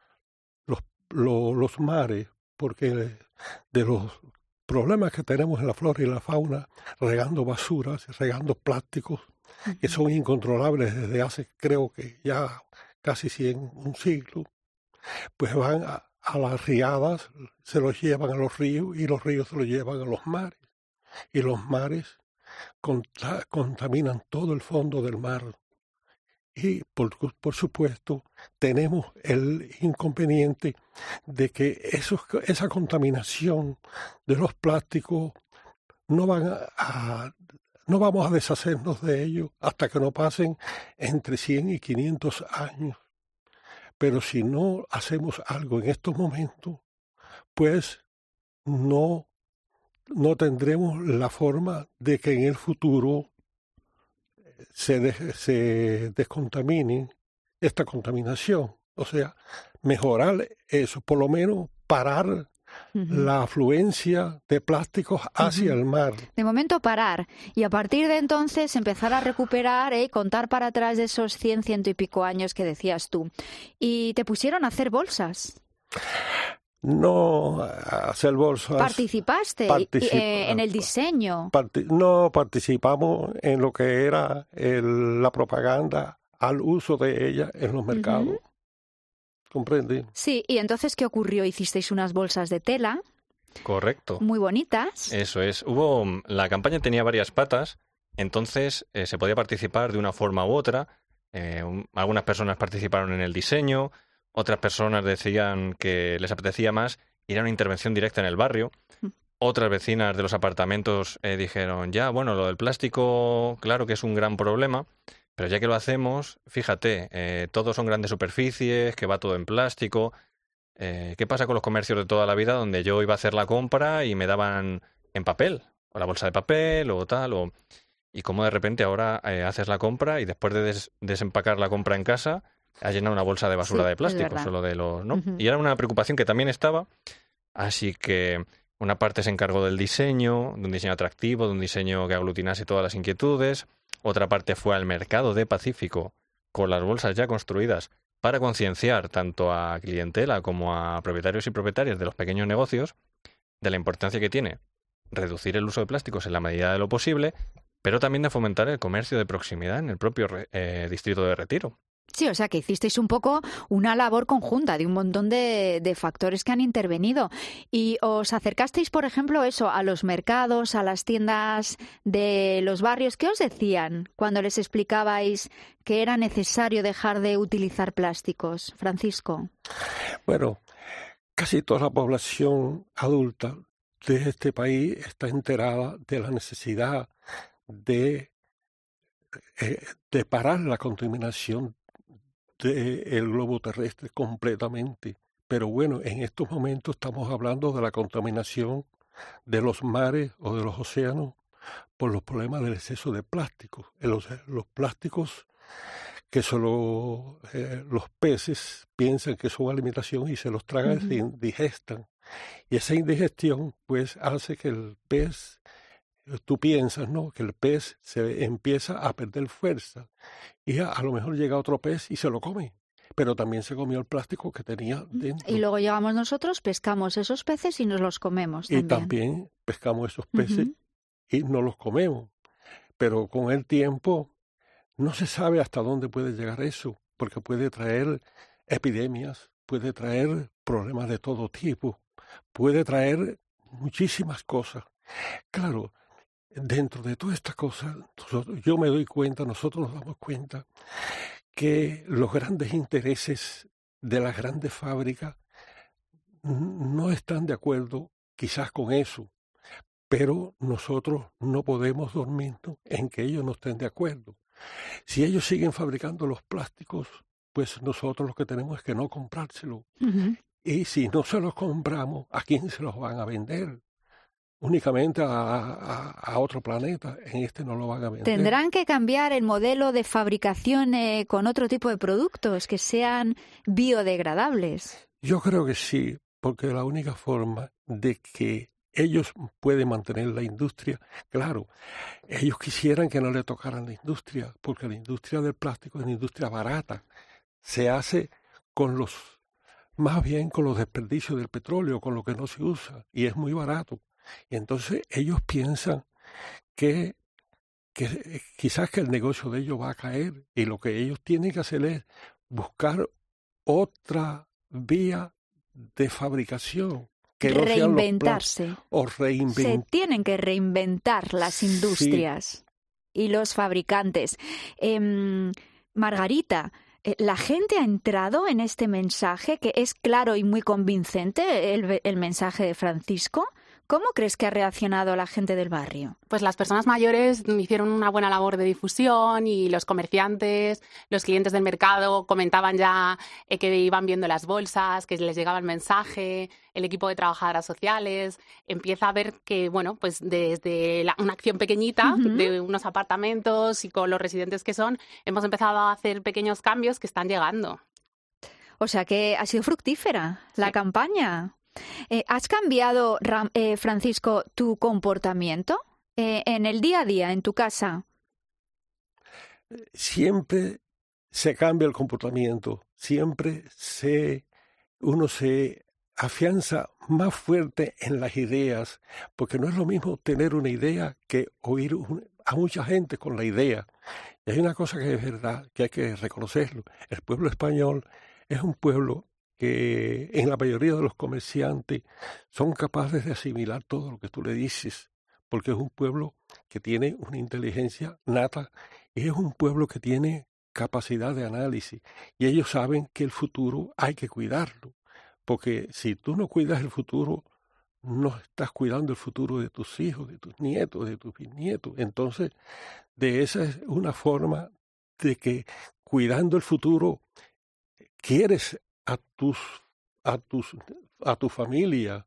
los mares, porque de los problemas que tenemos en la flora y la fauna, regando basuras, regando plásticos, que son incontrolables desde hace, creo que ya casi un siglo, pues van a las riadas, se los llevan a los ríos y los ríos se los llevan a los mares. Y los mares contaminan todo el fondo del mar. Y, por supuesto, tenemos el inconveniente de que esa contaminación de los plásticos no vamos a deshacernos de ellos hasta que no pasen entre 100 y 500 años. Pero si no hacemos algo en estos momentos, pues no tendremos la forma de que en el futuro se descontamine esta contaminación. O sea, mejorar eso, por lo menos parar la afluencia de plásticos hacia el mar. De momento parar y a partir de entonces empezar a recuperar, contar para atrás de esos 100 y pico años que decías tú. Y te pusieron a hacer bolsas. No hacer bolsas. ¿Participaste en el diseño? No, participamos en lo que era la propaganda al uso de ella en los mercados. ¿Comprendí? Sí, y entonces, ¿qué ocurrió? Hicisteis unas bolsas de tela. Correcto. Muy bonitas. Eso es. La campaña tenía varias patas, entonces se podía participar de una forma u otra. Algunas personas participaron en el diseño, otras personas decían que les apetecía más ir a una intervención directa en el barrio. Otras vecinas de los apartamentos dijeron, lo del plástico, claro que es un gran problema, pero ya que lo hacemos, fíjate, todos son grandes superficies, que va todo en plástico. ¿Qué pasa con los comercios de toda la vida donde yo iba a hacer la compra y me daban en papel, o la bolsa de papel, o tal, y cómo de repente ahora haces la compra y después de desempacar la compra en casa, has llenado una bolsa de basura de plástico, solo de los, ¿no? Y era una preocupación que también estaba, así que una parte se encargó del diseño, de un diseño atractivo, de un diseño que aglutinase todas las inquietudes. Otra parte fue al mercado de Pacífico, con las bolsas ya construidas, para concienciar tanto a clientela como a propietarios y propietarias de los pequeños negocios de la importancia que tiene reducir el uso de plásticos en la medida de lo posible, pero también de fomentar el comercio de proximidad en el propio distrito de Retiro. Sí, o sea que hicisteis un poco una labor conjunta de un montón de factores que han intervenido. Y os acercasteis, por ejemplo, a los mercados, a las tiendas de los barrios. ¿Qué os decían cuando les explicabais que era necesario dejar de utilizar plásticos? Francisco. Bueno, casi toda la población adulta de este país está enterada de la necesidad de parar la contaminación del globo terrestre completamente. Pero bueno, en estos momentos estamos hablando de la contaminación de los mares o de los océanos por los problemas del exceso de plásticos. Los plásticos que solo los peces piensan que son alimentación y se los tragan y se indigestan. Y esa indigestión pues hace que el pez, tú piensas, ¿no?, que el pez se empieza a perder fuerza y a lo mejor llega otro pez y se lo come, pero también se comió el plástico que tenía dentro. Y luego llegamos nosotros, pescamos esos peces y nos los comemos también. Y también pescamos esos peces y nos los comemos. Pero con el tiempo no se sabe hasta dónde puede llegar eso, porque puede traer epidemias, puede traer problemas de todo tipo, puede traer muchísimas cosas. Claro, dentro de todas estas cosas, yo me doy cuenta, nosotros nos damos cuenta que los grandes intereses de las grandes fábricas no están de acuerdo quizás con eso, pero nosotros no podemos dormirnos en que ellos no estén de acuerdo. Si ellos siguen fabricando los plásticos, pues nosotros lo que tenemos es que no comprárselo. Y si no se los compramos, ¿a quién se los van a vender? Únicamente a otro planeta. En este no lo van a vender. ¿Tendrán que cambiar el modelo de fabricación con otro tipo de productos que sean biodegradables? Yo creo que sí, porque la única forma de que ellos pueden mantener la industria, claro, ellos quisieran que no le tocaran la industria, porque la industria del plástico es una industria barata. Se hace más bien con los desperdicios del petróleo, con lo que no se usa, y es muy barato. Y entonces ellos piensan que quizás que el negocio de ellos va a caer, y lo que ellos tienen que hacer es buscar otra vía de fabricación. Que no reinventarse. Se tienen que reinventar las industrias y los fabricantes. Margarita, ¿la gente ha entrado en este mensaje que es claro y muy convincente, el mensaje de Francisco? ¿Cómo crees que ha reaccionado la gente del barrio? Pues las personas mayores hicieron una buena labor de difusión y los comerciantes, los clientes del mercado comentaban ya que iban viendo las bolsas, que les llegaba el mensaje, el equipo de trabajadoras sociales empieza a ver que, bueno, pues desde una acción pequeñita de unos apartamentos y con los residentes que son, hemos empezado a hacer pequeños cambios que están llegando. O sea que ha sido fructífera la campaña. ¿Has cambiado, Francisco, tu comportamiento en el día a día, en tu casa? Siempre se cambia el comportamiento, siempre uno se afianza más fuerte en las ideas, porque no es lo mismo tener una idea que oír a mucha gente con la idea. Y hay una cosa que es verdad, que hay que reconocerlo. El pueblo español es un pueblo que en la mayoría de los comerciantes son capaces de asimilar todo lo que tú le dices, porque es un pueblo que tiene una inteligencia nata y es un pueblo que tiene capacidad de análisis, y ellos saben que el futuro hay que cuidarlo, porque si tú no cuidas el futuro, no estás cuidando el futuro de tus hijos, de tus nietos, de tus bisnietos. Entonces, de esa es una forma de que cuidando el futuro quieres a tu familia,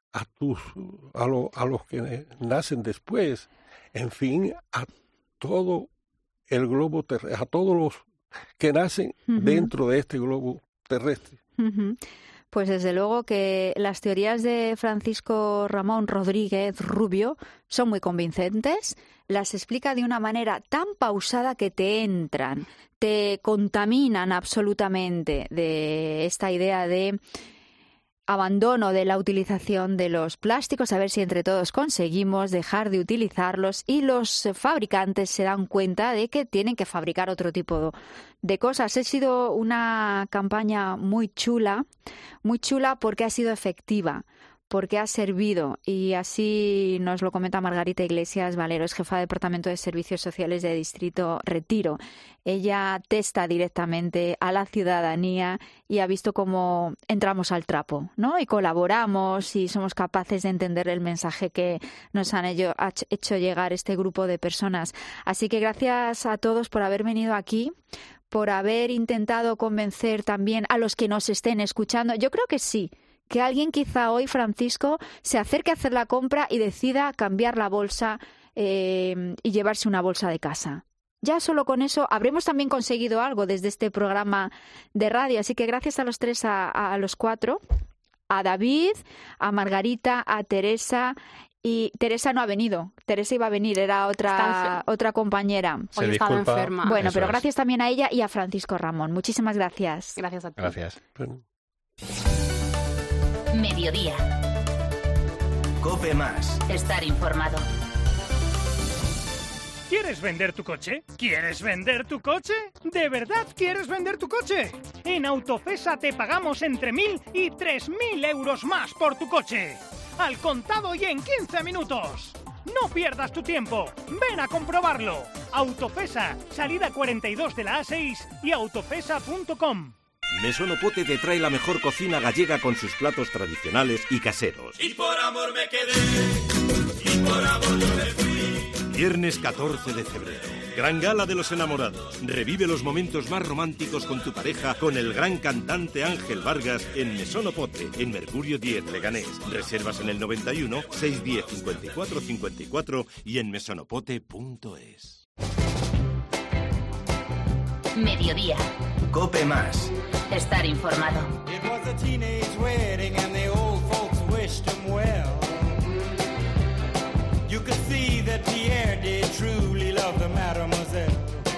a los que nacen después, en fin, a todo el globo terrestre, a todos los que nacen dentro de este globo terrestre. Pues desde luego que las teorías de Francisco Ramón Rodríguez Rubio son muy convincentes. Las explica de una manera tan pausada que te entran, te contaminan absolutamente de esta idea de abandono de la utilización de los plásticos, a ver si entre todos conseguimos dejar de utilizarlos y los fabricantes se dan cuenta de que tienen que fabricar otro tipo de cosas. Ha sido una campaña muy chula porque ha sido efectiva, porque ha servido, y así nos lo comenta Margarita Iglesias Valero, es jefa de Departamento de Servicios Sociales de Distrito Retiro. Ella testa directamente a la ciudadanía y ha visto cómo entramos al trapo, ¿no? Y colaboramos y somos capaces de entender el mensaje que nos han hecho llegar este grupo de personas. Así que gracias a todos por haber venido aquí, por haber intentado convencer también a los que nos estén escuchando. Yo creo que sí, que alguien quizá hoy, Francisco, se acerque a hacer la compra y decida cambiar la bolsa y llevarse una bolsa de casa. Ya solo con eso habremos también conseguido algo desde este programa de radio. Así que gracias a los tres, a los cuatro, a David, a Margarita, a Teresa. Y Teresa no ha venido. Teresa iba a venir, era otra compañera. Hoy estaba enferma. Bueno, pero gracias también a ella y a Francisco Ramón. Muchísimas gracias. Gracias a ti. Gracias. Mediodía. COPE Más. Estar informado. ¿Quieres vender tu coche? ¿Quieres vender tu coche? ¿De verdad quieres vender tu coche? En Autofesa te pagamos entre 1.000 y 3.000 euros más por tu coche. Al contado y en 15 minutos. No pierdas tu tiempo. Ven a comprobarlo. Autofesa, salida 42 de la A6 y autofesa.com. Mesonopote te trae la mejor cocina gallega con sus platos tradicionales y caseros. Y por amor me quedé. Viernes 14 de febrero. Gran Gala de los Enamorados. Revive los momentos más románticos con tu pareja con el gran cantante Ángel Vargas en Mesón Pote, en Mercurio 10, Leganés. Reservas en el 91 610 54 54 y en mesonopote.es. Mediodía. Cope Más. Estar informado. It was a teenage wedding and the old folks wished him well. You could see that Pierre did truly love the mademoiselle.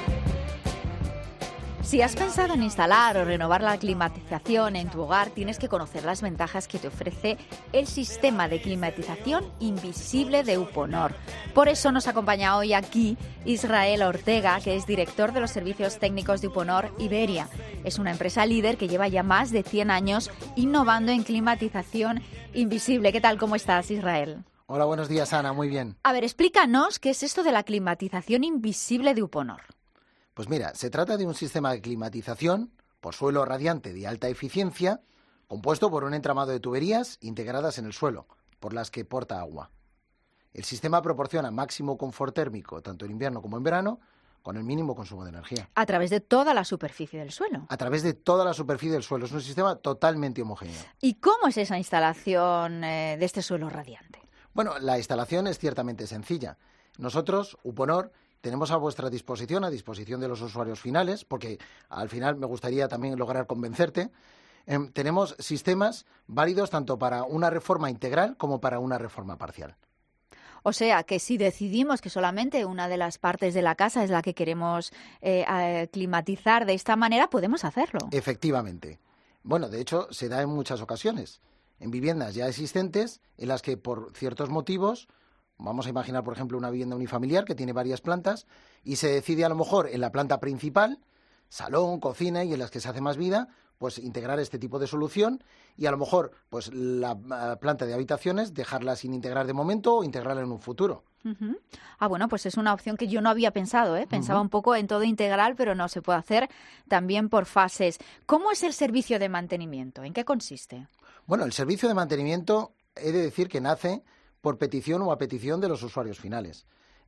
Si has pensado en instalar o renovar la climatización en tu hogar, tienes que conocer las ventajas que te ofrece el sistema de climatización invisible de Uponor. Por eso nos acompaña hoy aquí Israel Ortega, que es director de los servicios técnicos de Uponor Iberia. Es una empresa líder que lleva ya más de 100 años innovando en climatización invisible. ¿Qué tal? ¿Cómo estás, Israel? Hola, buenos días, Ana. Muy bien. A ver, explícanos qué es esto de la climatización invisible de Uponor. Pues mira, se trata de un sistema de climatización por suelo radiante de alta eficiencia, compuesto por un entramado de tuberías integradas en el suelo, por las que porta agua. El sistema proporciona máximo confort térmico, tanto en invierno como en verano, con el mínimo consumo de energía. A través de toda la superficie del suelo. A través de toda la superficie del suelo. Es un sistema totalmente homogéneo. ¿Y cómo es esa instalación de este suelo radiante? Bueno, la instalación es ciertamente sencilla. Nosotros, Uponor, tenemos a vuestra disposición, a disposición de los usuarios finales, porque al final me gustaría también lograr convencerte. Tenemos sistemas válidos tanto para una reforma integral como para una reforma parcial. O sea, que si decidimos que solamente una de las partes de la casa es la que queremos climatizar de esta manera, podemos hacerlo. Efectivamente. Bueno, de hecho, se da en muchas ocasiones. En viviendas ya existentes, en las que por ciertos motivos, vamos a imaginar, por ejemplo, una vivienda unifamiliar que tiene varias plantas y se decide a lo mejor en la planta principal, salón, cocina y en las que se hace más vida, pues integrar este tipo de solución y a lo mejor pues la planta de habitaciones dejarla sin integrar de momento o integrarla en un futuro. Uh-huh. Bueno, pues es una opción que yo no había pensado, ¿eh? Pensaba un poco en todo integral, pero no, se puede hacer también por fases. ¿Cómo es el servicio de mantenimiento? ¿En qué consiste? Bueno, el servicio de mantenimiento he de decir que nace por petición o a petición de los usuarios finales.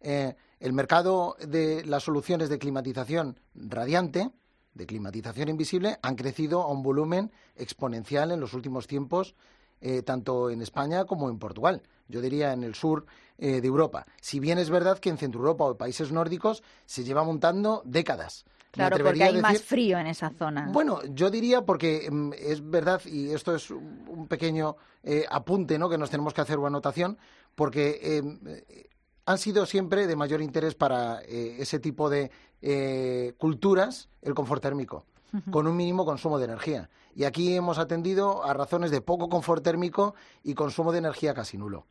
El mercado de las soluciones de climatización radiante, de climatización invisible, han crecido a un volumen exponencial en los últimos tiempos, tanto en España como en Portugal. Yo diría en el sur de Europa. Si bien es verdad que en Centro Europa o países nórdicos se lleva montando décadas. Claro, porque hay más frío en esa zona. Bueno, yo diría porque es verdad, y esto es un pequeño apunte, ¿no?, que nos tenemos que hacer una anotación, porque han sido siempre de mayor interés para ese tipo de culturas el confort térmico, con un mínimo consumo de energía. Y aquí hemos atendido a razones de poco confort térmico y consumo de energía casi nulo.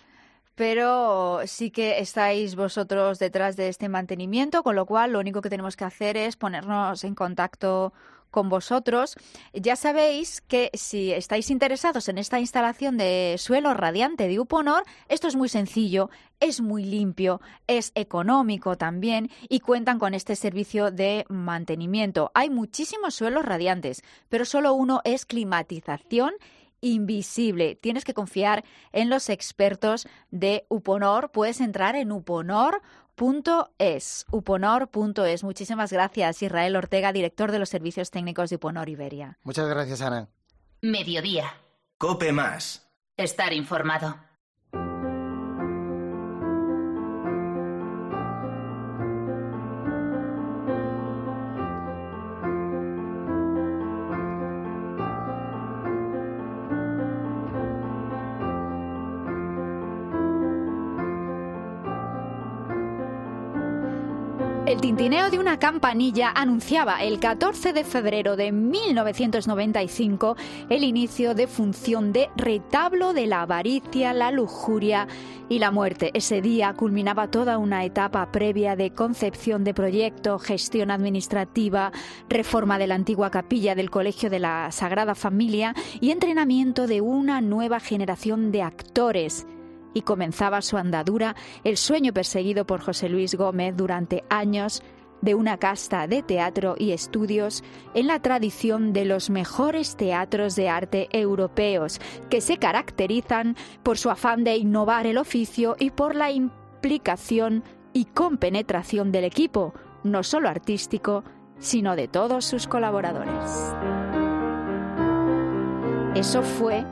Pero sí que estáis vosotros detrás de este mantenimiento, con lo cual lo único que tenemos que hacer es ponernos en contacto con vosotros. Ya sabéis que si estáis interesados en esta instalación de suelo radiante de Uponor, esto es muy sencillo, es muy limpio, es económico también y cuentan con este servicio de mantenimiento. Hay muchísimos suelos radiantes, pero solo uno es climatización invisible. Tienes que confiar en los expertos de Uponor. Puedes entrar en uponor.es. Uponor.es. Muchísimas gracias, Israel Ortega, director de los servicios técnicos de Uponor Iberia. Muchas gracias, Ana. Mediodía. Cope Más. Estar informado. El tintineo de una campanilla anunciaba el 14 de febrero de 1995 el inicio de función de retablo de la avaricia, la lujuria y la muerte. Ese día culminaba toda una etapa previa de concepción de proyecto, gestión administrativa, reforma de la antigua capilla del Colegio de la Sagrada Familia y entrenamiento de una nueva generación de actores. Y comenzaba su andadura el sueño perseguido por José Luis Gómez durante años, de una casta de teatro y estudios en la tradición de los mejores teatros de arte europeos, que se caracterizan por su afán de innovar el oficio y por la implicación y compenetración del equipo, no solo artístico, sino de todos sus colaboradores. Eso fue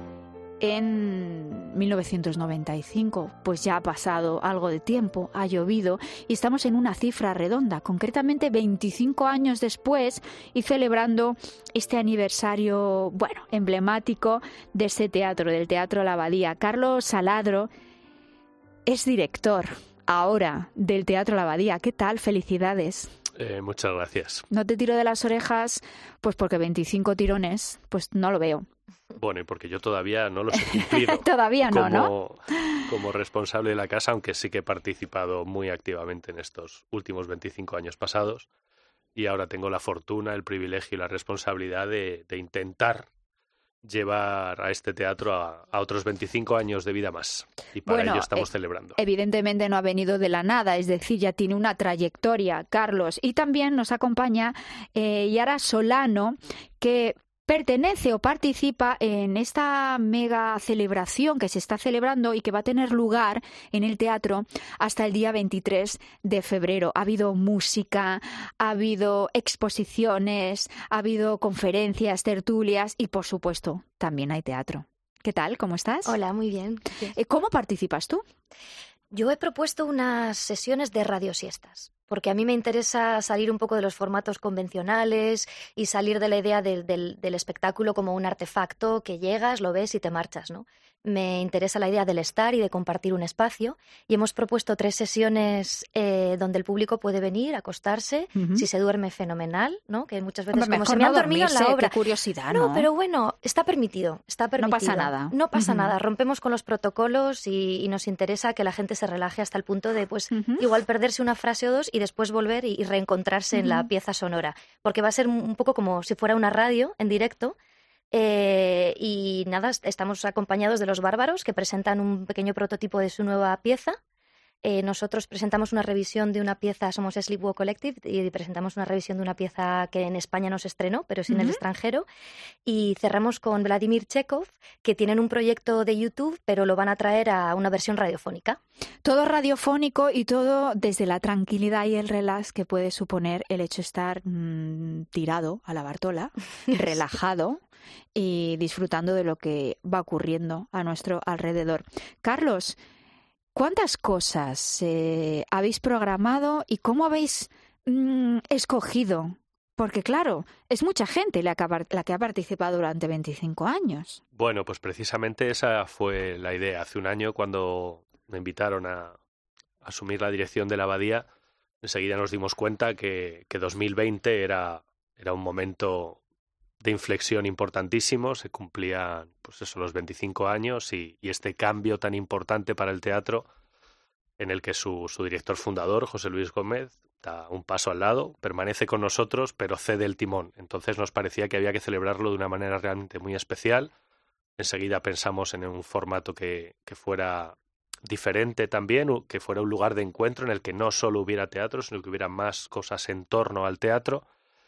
en 1995, pues ya ha pasado algo de tiempo, ha llovido y estamos en una cifra redonda, concretamente 25 años después y celebrando este aniversario, emblemático de ese teatro, del Teatro La Abadía. Carlos Saladro es director ahora del Teatro La Abadía. ¿Qué tal? Felicidades. Muchas gracias. No te tiro de las orejas, pues porque 25 tirones, pues no lo veo. Bueno, y porque yo todavía no los he cumplido. Todavía no, ¿no? Como responsable de la casa, aunque sí que he participado muy activamente en estos últimos 25 años pasados. Y ahora tengo la fortuna, el privilegio y la responsabilidad de intentar llevar a este teatro a otros 25 años de vida más. Y para ello estamos celebrando. Evidentemente no ha venido de la nada, es decir, ya tiene una trayectoria, Carlos. Y también nos acompaña Yara Solano, que pertenece o participa en esta mega celebración que se está celebrando y que va a tener lugar en el teatro hasta el día 23 de febrero. Ha habido música, ha habido exposiciones, ha habido conferencias, tertulias y, por supuesto, también hay teatro. ¿Qué tal? ¿Cómo estás? Hola, muy bien. ¿Cómo participas tú? Yo he propuesto unas sesiones de radiosiestas, porque a mí me interesa salir un poco de los formatos convencionales y salir de la idea del espectáculo como un artefacto que llegas, lo ves y te marchas, ¿no? Me interesa la idea del estar y de compartir un espacio y hemos propuesto 3 sesiones donde el público puede venir, acostarse, si se duerme fenomenal, ¿no? Que muchas veces como se me han dormido en la obra. Qué curiosidad, ¿no? No, pero bueno, está permitido. No pasa nada. No pasa nada. Rompemos con los protocolos y nos interesa que la gente se relaje hasta el punto de, pues, igual perderse una frase o dos y después volver y reencontrarse en la pieza sonora. Porque va a ser un poco como si fuera una radio en directo. Y nada, estamos acompañados de Los Bárbaros, que presentan un pequeño prototipo de su nueva pieza. Nosotros presentamos una revisión de una pieza, somos Sleepwalk Collective, y presentamos una revisión de una pieza que en España no se estrenó, pero sí en el extranjero. Y cerramos con Vladimir Chekhov, que tienen un proyecto de YouTube, pero lo van a traer a una versión radiofónica. Todo radiofónico y todo desde la tranquilidad y el relax que puede suponer el hecho de estar tirado a la Bartola, relajado y disfrutando de lo que va ocurriendo a nuestro alrededor. Carlos, ¿cuántas cosas habéis programado y cómo habéis escogido? Porque claro, es mucha gente la que ha participado durante 25 años. Bueno, pues precisamente esa fue la idea. Hace un año, cuando me invitaron a asumir la dirección de la Abadía, enseguida nos dimos cuenta que 2020 era un momento de inflexión importantísimo. Se cumplían los 25 años y este cambio tan importante para el teatro, en el que su director fundador, José Luis Gómez, da un paso al lado, permanece con nosotros, pero cede el timón. Entonces nos parecía que había que celebrarlo de una manera realmente muy especial. Enseguida pensamos en un formato que fuera diferente también, que fuera un lugar de encuentro en el que no solo hubiera teatro, sino que hubiera más cosas en torno al teatro.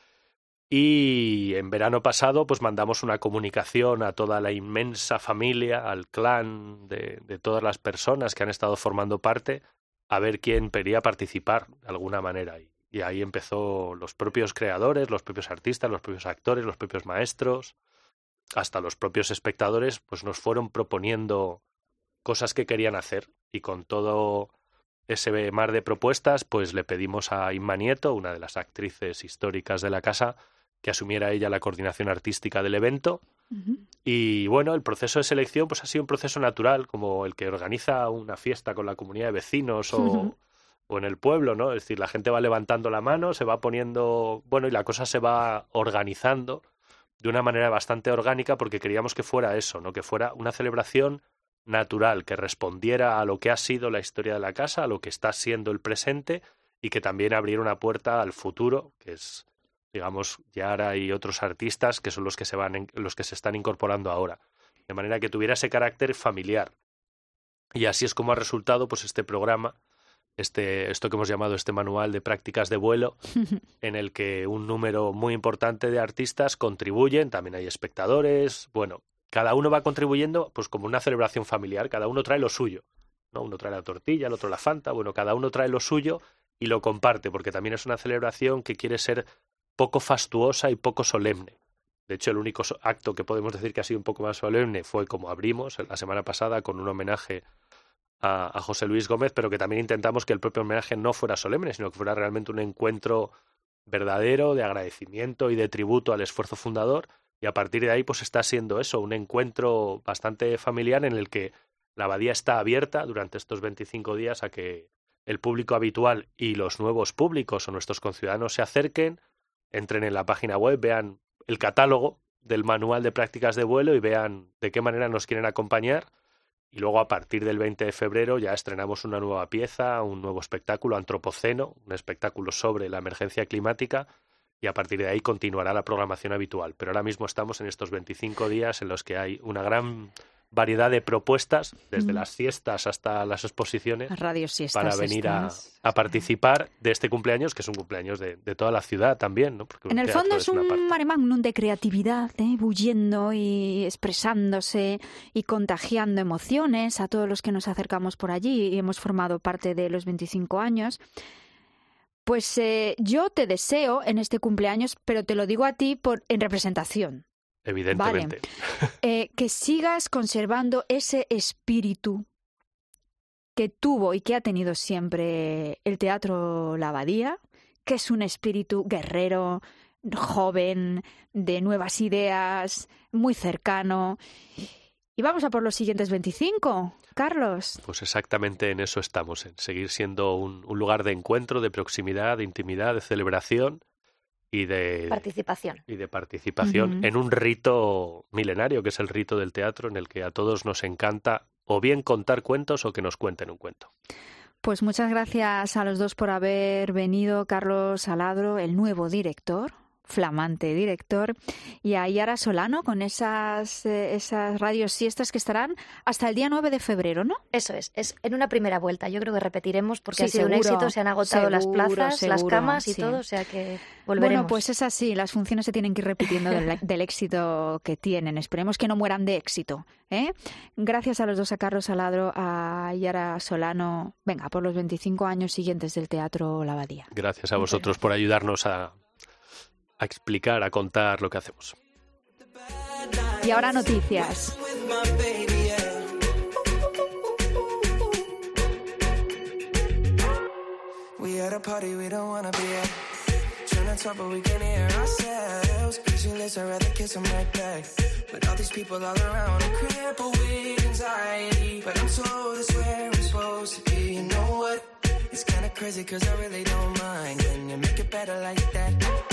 Y en verano pasado pues mandamos una comunicación a toda la inmensa familia, al clan de todas las personas que han estado formando parte, a ver quién quería participar de alguna manera. Y ahí empezó los propios creadores, los propios artistas, los propios actores, los propios maestros, hasta los propios espectadores, pues nos fueron proponiendo cosas que querían hacer. Y con todo ese mar de propuestas, pues le pedimos a Inma Nieto, una de las actrices históricas de la casa, que asumiera ella la coordinación artística del evento. Y bueno, el proceso de selección pues ha sido un proceso natural, como el que organiza una fiesta con la comunidad de vecinos o en el pueblo, ¿no? Es decir, la gente va levantando la mano, se va poniendo, y la cosa se va organizando de una manera bastante orgánica, porque queríamos que fuera eso, ¿no? Que fuera una celebración natural, que respondiera a lo que ha sido la historia de la casa, a lo que está siendo el presente, y que también abriera una puerta al futuro, que es, digamos, Yara y otros artistas que son los que se están incorporando ahora, de manera que tuviera ese carácter familiar. Y así es como ha resultado pues este programa esto que hemos llamado este manual de prácticas de vuelo, en el que un número muy importante de artistas contribuyen, también hay espectadores, bueno, cada uno va contribuyendo pues como una celebración familiar, cada uno trae lo suyo, ¿no? Uno trae la tortilla, el otro la Fanta, bueno, cada uno trae lo suyo y lo comparte, porque también es una celebración que quiere ser poco fastuosa y poco solemne. De hecho, el único acto que podemos decir que ha sido un poco más solemne fue como abrimos la semana pasada con un homenaje a José Luis Gómez, pero que también intentamos que el propio homenaje no fuera solemne, sino que fuera realmente un encuentro verdadero de agradecimiento y de tributo al esfuerzo fundador, y a partir de ahí pues está siendo eso, un encuentro bastante familiar en el que la abadía está abierta durante estos 25 días a que el público habitual y los nuevos públicos o nuestros conciudadanos se acerquen, entren en la página web, vean el catálogo del manual de prácticas de vuelo y vean de qué manera nos quieren acompañar. Y luego a partir del 20 de febrero ya estrenamos una nueva pieza, un nuevo espectáculo, Antropoceno, un espectáculo sobre la emergencia climática, y a partir de ahí continuará la programación habitual. Pero ahora mismo estamos en estos 25 días en los que hay una gran variedad de propuestas, desde las siestas hasta las exposiciones, para venir a participar de este cumpleaños, que es un cumpleaños de toda la ciudad también, ¿no? Porque en el fondo es un mare magnum de creatividad, bulliendo y expresándose y contagiando emociones a todos los que nos acercamos por allí y hemos formado parte de los 25 años. Pues yo te deseo en este cumpleaños, pero te lo digo a ti en representación. Evidentemente. Vale. Que sigas conservando ese espíritu que tuvo y que ha tenido siempre el Teatro La Abadía, que es un espíritu guerrero, joven, de nuevas ideas, muy cercano. Y vamos a por los siguientes 25, Carlos. Pues exactamente en eso estamos, en seguir siendo un lugar de encuentro, de proximidad, de intimidad, de celebración y de participación en un rito milenario que es el rito del teatro, en el que a todos nos encanta o bien contar cuentos o que nos cuenten un cuento. Pues muchas gracias a los dos por haber venido, Carlos Aladro, el nuevo director, flamante director, y a Yara Solano con esas radios siestas que estarán hasta el día 9 de febrero, ¿no? Eso es en una primera vuelta. Yo creo que repetiremos porque ha sido un éxito, se han agotado las plazas, las camas y todo, o sea que volveremos. Bueno, pues es así, las funciones se tienen que ir repitiendo del éxito que tienen. Esperemos que no mueran de éxito, ¿eh? Gracias a los dos, a Carlos Aladro, a Yara Solano, venga, por los 25 años siguientes del Teatro La Abadía. Gracias a vosotros por ayudarnos a explicar, a contar lo que hacemos. Y ahora noticias. It's kinda crazy 'cause I really don't mind. Can you make it better like that?